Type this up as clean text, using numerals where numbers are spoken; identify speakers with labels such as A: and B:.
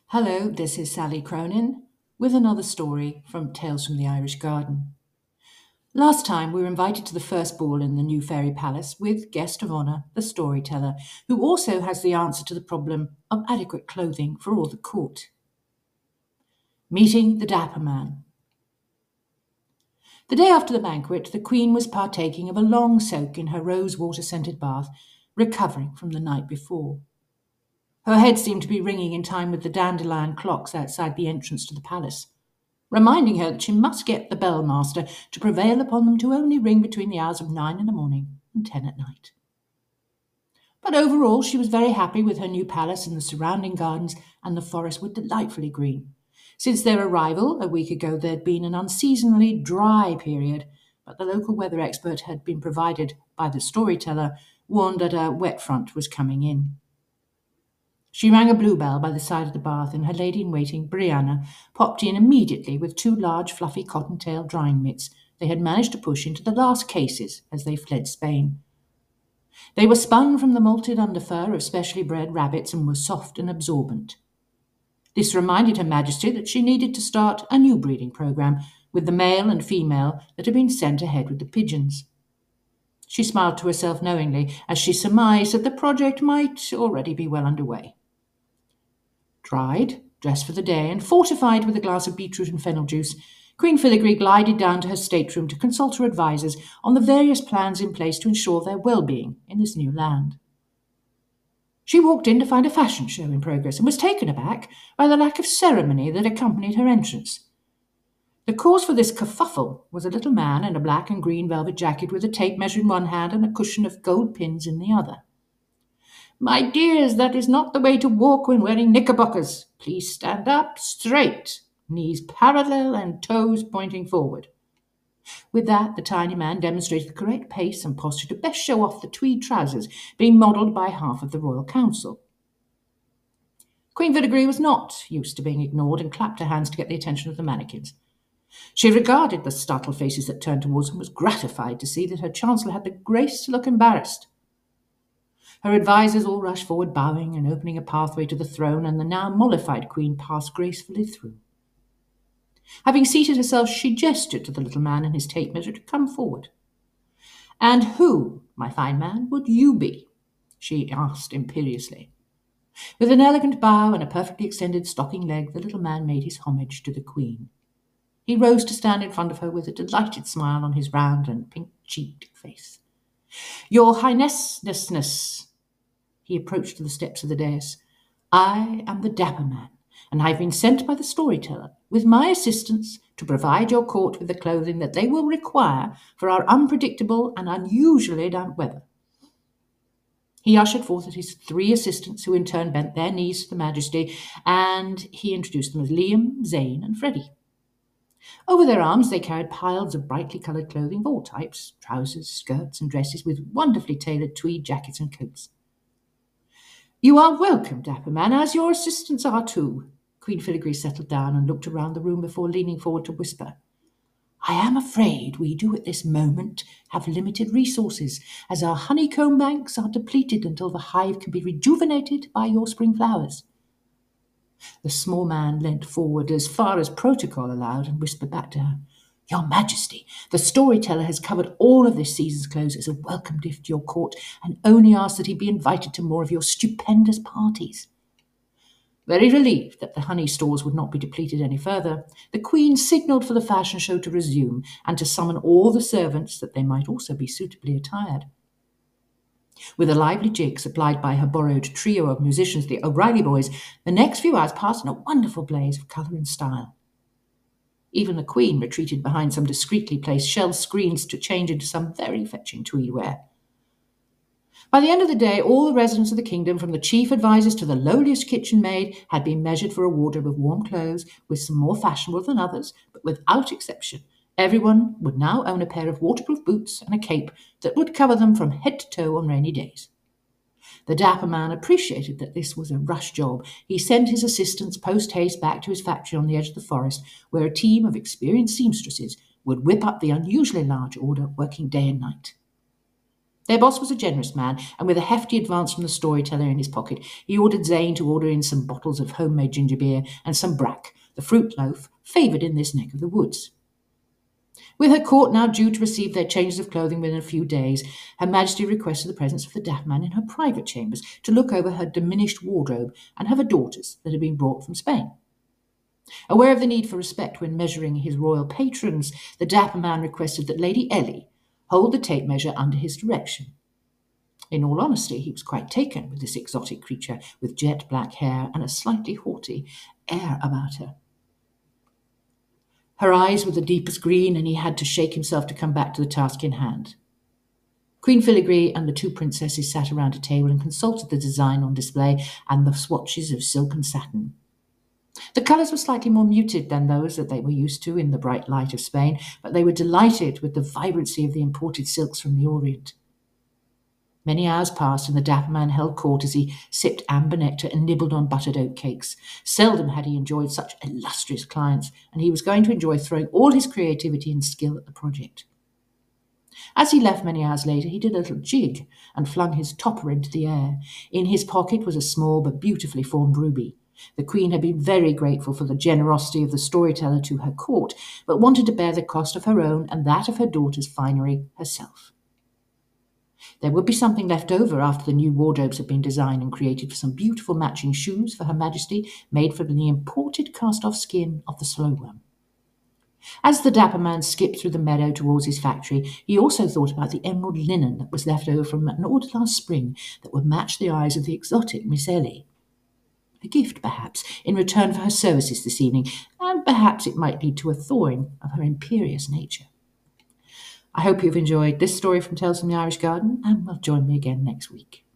A: Hello, this is Sally Cronin with another story from Tales from the Irish Garden. Last time we were invited to the first ball in the new fairy palace with guest of honour, the storyteller, who also has the answer to the problem of adequate clothing for all the court. Meeting the Dapper Man. The day after the banquet, the Queen was partaking of a long soak in her rose-water-scented bath, recovering from the night before. Her head seemed to be ringing in time with the dandelion clocks outside the entrance to the palace, reminding her that she must get the bellmaster to prevail upon them to only ring between the hours of 9 in the morning and 10 at night. But overall, she was very happy with her new palace, and the surrounding gardens and the forest were delightfully green. Since their arrival a week ago, there had been an unseasonably dry period, but the local weather expert had been provided by the storyteller, warned that a wet front was coming in. She rang a bluebell by the side of the bath, and her lady-in-waiting, Brianna, popped in immediately with two large fluffy cotton-tail drying mitts they had managed to push into the last cases as they fled Spain. They were spun from the molted underfur of specially bred rabbits and were soft and absorbent. This reminded Her Majesty that she needed to start a new breeding program with the male and female that had been sent ahead with the pigeons. She smiled to herself knowingly as she surmised that the project might already be well underway. Dried, dressed for the day, and fortified with a glass of beetroot and fennel juice, Queen Filigree glided down to her stateroom to consult her advisers on the various plans in place to ensure their well-being in this new land. She walked in to find a fashion show in progress and was taken aback by the lack of ceremony that accompanied her entrance. The cause for this kerfuffle was a little man in a black and green velvet jacket with a tape measure in one hand and a cushion of gold pins in the other. "My dears, that is not the way to walk when wearing knickerbockers. Please stand up straight, knees parallel and toes pointing forward." With that, the tiny man demonstrated the correct pace and posture to best show off the tweed trousers being modelled by half of the royal council. Queen Filigree was not used to being ignored and clapped her hands to get the attention of the mannequins. She regarded the startled faces that turned towards her and was gratified to see that her chancellor had the grace to look embarrassed. Her advisers all rushed forward, bowing and opening a pathway to the throne, and the now mollified queen passed gracefully through. Having seated herself, she gestured to the little man and his tape measure to come forward. "And who, my fine man, would you be?" she asked imperiously. With an elegant bow and a perfectly extended stocking leg, the little man made his homage to the queen. He rose to stand in front of her with a delighted smile on his round and pink-cheeked face. "Your Highnessness," he approached to the steps of the dais, "I am the Dapper Man, and I have been sent by the storyteller, with my assistants, to provide your court with the clothing that they will require for our unpredictable and unusually damp weather." He ushered forth his three assistants, who in turn bent their knees to the Majesty, and he introduced them as Liam, Zane, and Freddie. Over their arms they carried piles of brightly coloured clothing of all types, trousers, skirts, and dresses, with wonderfully tailored tweed jackets and coats. "You are welcome, Dapper Man, as your assistants are too." Queen Filigree settled down and looked around the room before leaning forward to whisper, "I am afraid we do at this moment have limited resources, as our honeycomb banks are depleted until the hive can be rejuvenated by your spring flowers." The small man leant forward as far as protocol allowed and whispered back to her, "Your Majesty, the storyteller has covered all of this season's clothes as a welcome gift to your court, and only asks that he be invited to more of your stupendous parties." Very relieved that the honey stores would not be depleted any further, the Queen signalled for the fashion show to resume and to summon all the servants that they might also be suitably attired. With a lively jig supplied by her borrowed trio of musicians, the O'Reilly boys, the next few hours passed in a wonderful blaze of colour and style. Even the Queen retreated behind some discreetly placed shell screens to change into some very fetching tweed wear. By the end of the day, all the residents of the kingdom, from the chief advisers to the lowliest kitchen maid, had been measured for a wardrobe of warm clothes, with some more fashionable than others, but without exception, everyone would now own a pair of waterproof boots and a cape that would cover them from head to toe on rainy days. The Dapper Man appreciated that this was a rush job. He sent his assistants post-haste back to his factory on the edge of the forest, where a team of experienced seamstresses would whip up the unusually large order, working day and night. Their boss was a generous man, and with a hefty advance from the storyteller in his pocket, he ordered Zane to order in some bottles of homemade ginger beer and some brack, the fruit loaf favoured in this neck of the woods. With her court now due to receive their changes of clothing within a few days, Her Majesty requested the presence of the Dapper Man in her private chambers to look over her diminished wardrobe and have her daughters that had been brought from Spain. Aware of the need for respect when measuring his royal patrons, the Dapper Man requested that Lady Ellie hold the tape measure under his direction. In all honesty, he was quite taken with this exotic creature with jet black hair and a slightly haughty air about her. Her eyes were the deepest green, and he had to shake himself to come back to the task in hand. Queen Filigree and the two princesses sat around a table and consulted the design on display and the swatches of silk and satin. The colours were slightly more muted than those that they were used to in the bright light of Spain, but they were delighted with the vibrancy of the imported silks from the Orient. Many hours passed, and the Dapper Man held court as he sipped amber nectar and nibbled on buttered oat cakes. Seldom had he enjoyed such illustrious clients, and he was going to enjoy throwing all his creativity and skill at the project. As he left many hours later, he did a little jig and flung his topper into the air. In his pocket was a small but beautifully formed ruby. The Queen had been very grateful for the generosity of the storyteller to her court, but wanted to bear the cost of her own and that of her daughter's finery herself. There would be something left over after the new wardrobes had been designed and created for some beautiful matching shoes for Her Majesty, made from the imported cast-off skin of the slow worm. As the Dapper Man skipped through the meadow towards his factory, he also thought about the emerald linen that was left over from an order last spring that would match the eyes of the exotic Miss Ellie. A gift, perhaps, in return for her services this evening, and perhaps it might lead to a thawing of her imperious nature. I hope you've enjoyed this story from Tales from the Irish Garden, and will join me again next week.